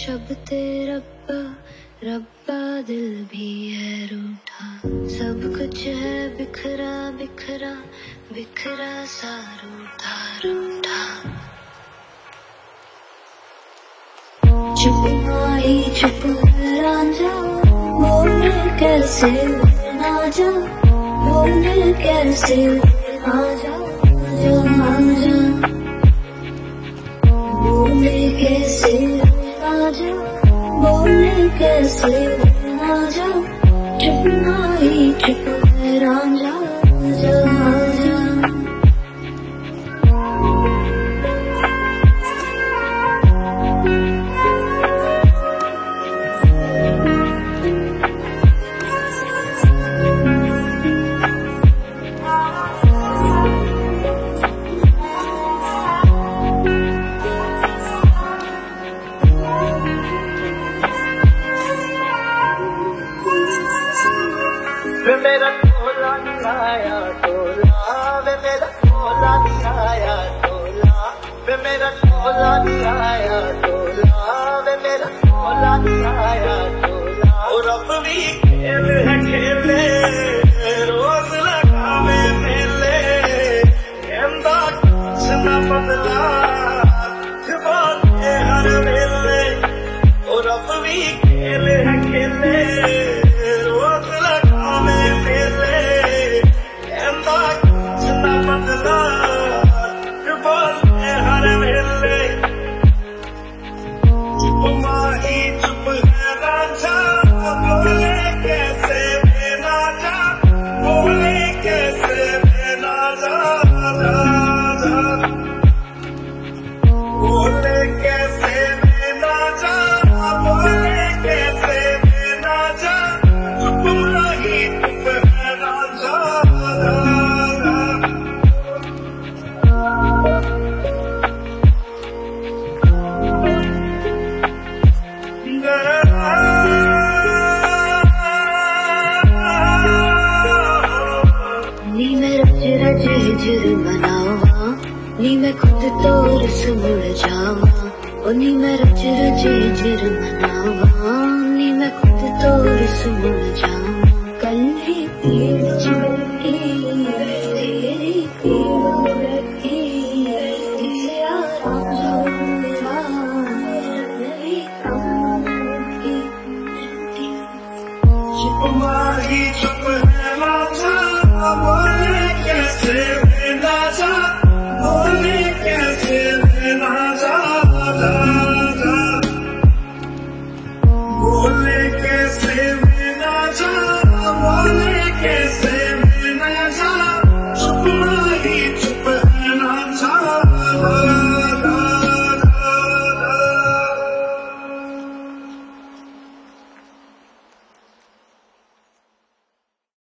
शब्दे रब्बा रब्बा दिल भी है रूठा, सब कुछ है बिखरा बिखरा बिखरा सा रूठा रूठा। चुप आई चुप रांझा, बोले कैसे ना जा, बोले कैसे आ जा जा जा, बोले कैसे आ जा, बोले कैसे आ जा। चुप आई चुप रांझा जा जा। वे मेरा टोला नहीं आया टोला, वे मेरा टोला नहीं आया टोला, वे मेरा टोला नहीं आया टोला, वे मेरा टोला नहीं आया टोला। और अब भी खेल है खेले, रोज लगावे मेले, कहंदा कुछ ना बदला बातें हर वेले। और अब भी खेल है खेले, नी मैं रज रज हिजर मनावा, नी मैं खुद तो रस मुड़ जावा। ओ नी मैं रज रज हिजर मनावा, नी मैं खुद तो रस मुड़ जावा। कल ही पीड़ चढ़ी तेरी पीड़ रखी, इसे आराम होगा मेरी कम की। चुप माही चुप है ना, बोले कैसे